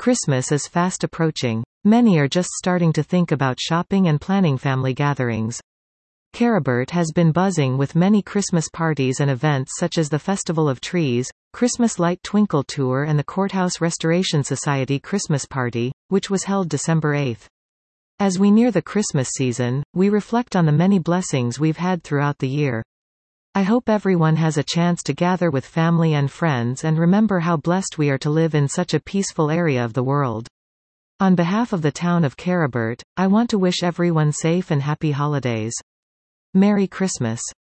Christmas is fast approaching. Many are just starting to think about shopping and planning family gatherings. Caribert has been buzzing with many Christmas parties and events such as the Festival of Trees, Christmas Light Twinkle Tour and the Courthouse Restoration Society Christmas Party, which was held December 8. As we near the Christmas season, we reflect on the many blessings we've had throughout the year. I hope everyone has a chance to gather with family and friends and remember how blessed we are to live in such a peaceful area of the world. On behalf of the town of Caribert, I want to wish everyone safe and happy holidays. Merry Christmas.